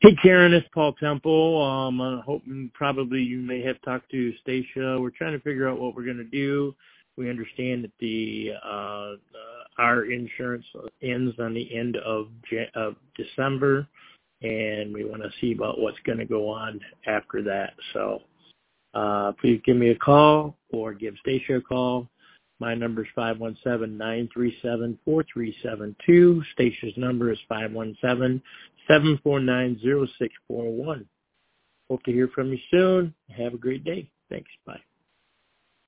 Hey, Karen, it's Paul Temple. I'm hoping probably you may have talked to Stacia. We're trying to figure out what we're going to do. We understand that our insurance ends on the end of December, and we want to see about what's going to go on after that. So please give me a call or give Stacia a call. My number is 517-937-4372. Stacia's number is 517-749-0641. Hope to hear from you soon. Have a great day. Thanks. Bye.